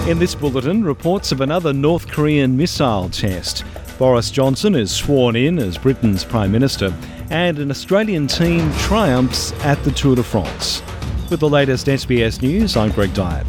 In this bulletin, reports of another North Korean missile test. Boris Johnson is sworn in as Britain's Prime Minister, and an Australian team triumphs at the Tour de France. With the latest SBS News, I'm Greg Dyatt.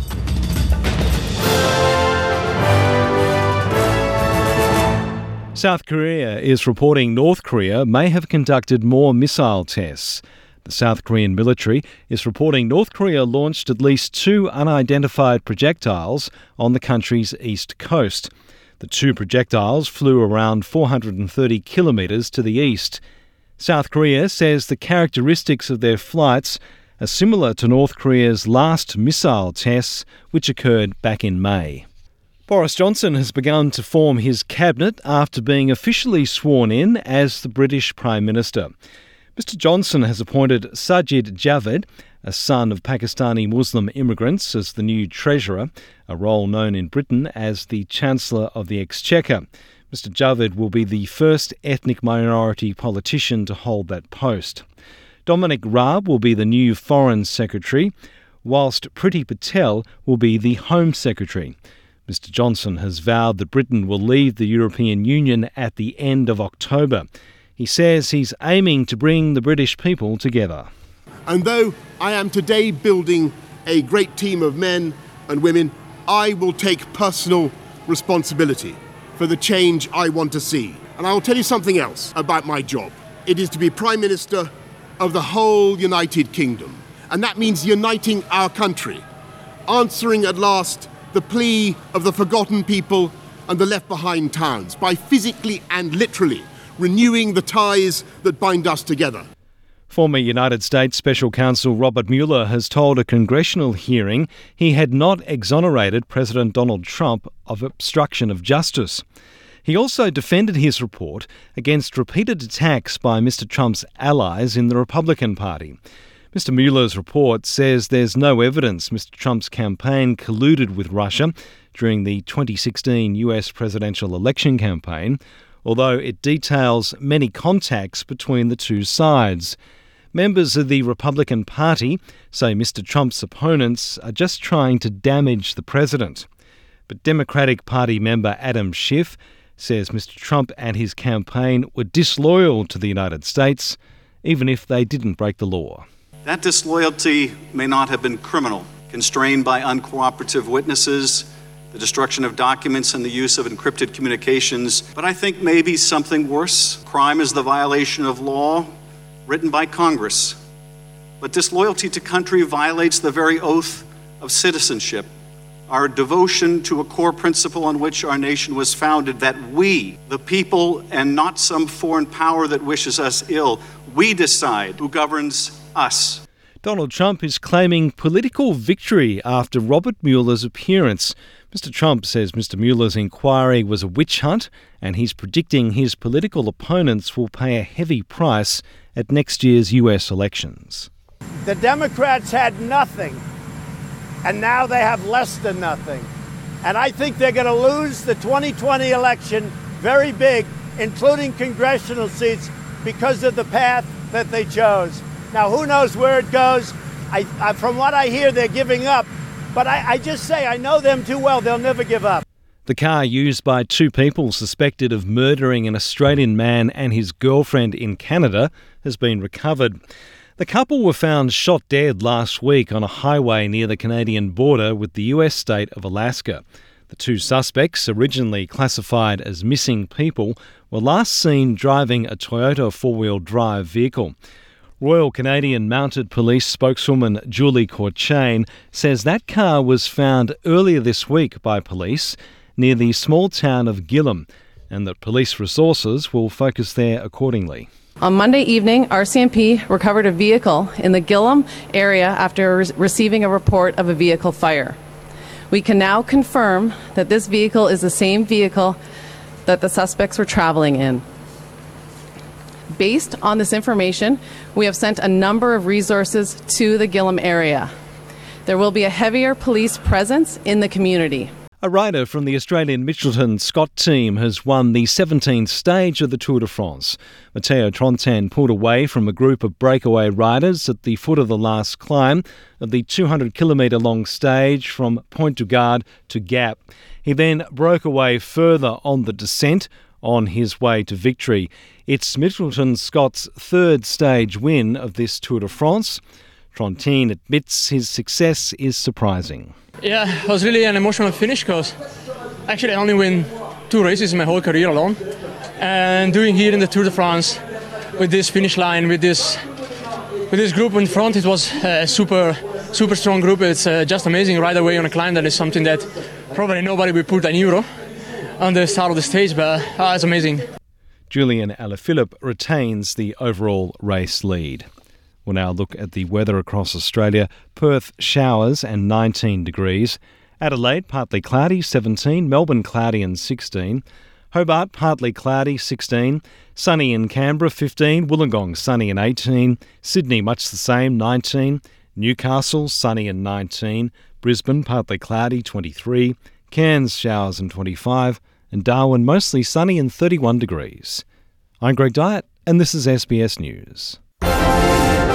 South Korea is reporting North Korea may have conducted more missile tests. The South Korean military is reporting North Korea launched at least 2 unidentified projectiles on the country's east coast. The 2 projectiles flew around 430 kilometres to the east. South Korea says the characteristics of their flights are similar to North Korea's last missile tests, which occurred back in May. Boris Johnson has begun to form his cabinet after being officially sworn in as the British Prime Minister. Mr Johnson has appointed Sajid Javid, a son of Pakistani Muslim immigrants, as the new Treasurer, a role known in Britain as the Chancellor of the Exchequer. Mr Javid will be the first ethnic minority politician to hold that post. Dominic Raab will be the new Foreign Secretary, whilst Priti Patel will be the Home Secretary. Mr Johnson has vowed that Britain will leave the European Union at the end of October. He says he's aiming to bring the British people together. And though I am today building a great team of men and women, I will take personal responsibility for the change I want to see. And I will tell you something else about my job. It is to be Prime Minister of the whole United Kingdom. And that means uniting our country, answering at last the plea of the forgotten people and the left behind towns by physically and literally renewing the ties that bind us together. Former United States Special Counsel Robert Mueller has told a congressional hearing he had not exonerated President Donald Trump of obstruction of justice. He also defended his report against repeated attacks by Mr Trump's allies in the Republican Party. Mr Mueller's report says there's no evidence Mr Trump's campaign colluded with Russia during the 2016 US presidential election campaign, although it details many contacts between the two sides. Members of the Republican Party say Mr Trump's opponents are just trying to damage the president. But Democratic Party member Adam Schiff says Mr Trump and his campaign were disloyal to the United States, even if they didn't break the law. That disloyalty may not have been criminal, constrained by uncooperative witnesses, the destruction of documents and the use of encrypted communications, but I think maybe something worse. Crime is the violation of law written by Congress. But disloyalty to country violates the very oath of citizenship, our devotion to a core principle on which our nation was founded, that we, the people, and not some foreign power that wishes us ill, we decide who governs us. Donald Trump is claiming political victory after Robert Mueller's appearance. Mr Trump says Mr Mueller's inquiry was a witch hunt, and he's predicting his political opponents will pay a heavy price at next year's US elections. The Democrats had nothing, and now they have less than nothing. And I think they're going to lose the 2020 election very big, including congressional seats, because of the path that they chose. Now, who knows where it goes? From what I hear, they're giving up. But I just say, I know them too well. They'll never give up. The car used by 2 people suspected of murdering an Australian man and his girlfriend in Canada has been recovered. The couple were found shot dead last week on a highway near the Canadian border with the US state of Alaska. The 2 suspects, originally classified as missing people, were last seen driving a Toyota 4-wheel drive vehicle. Royal Canadian Mounted Police spokeswoman Julie Courchain says that car was found earlier this week by police near the small town of Gillam, and that police resources will focus there accordingly. On Monday evening, RCMP recovered a vehicle in the Gillam area after receiving a report of a vehicle fire. We can now confirm that this vehicle is the same vehicle that the suspects were traveling in. Based on this information, we have sent a number of resources to the Gillam area. There will be a heavier police presence in the community. A rider from the Australian Mitchelton Scott team has won the 17th stage of the Tour de France. Matteo Trontin pulled away from a group of breakaway riders at the foot of the last climb of the 200-kilometre long stage from Pointe du Gard to Gap. He then broke away further on the descent on his way to victory. It's Mitchelton Scott's third stage win of this Tour de France. Trontin admits his success is surprising. Yeah, it was really an emotional finish because actually I only win 2 races in my whole career alone. And doing here in the Tour de France with this finish line, with this group in front, it was a super strong group. It's just amazing right away on a climb. That is something that probably nobody will put an euro on the start of the stage, but it's amazing. Julian Alaphilippe retains the overall race lead. We'll now look at the weather across Australia. Perth, showers and 19 degrees. Adelaide, partly cloudy, 17. Melbourne, cloudy and 16. Hobart, partly cloudy, 16. Sunny in Canberra, 15. Wollongong, sunny and 18. Sydney, much the same, 19. Newcastle, sunny and 19. Brisbane, partly cloudy, 23. Cairns, showers and 25. And Darwin, mostly sunny and 31 degrees. I'm Greg Dyett, and this is SBS News.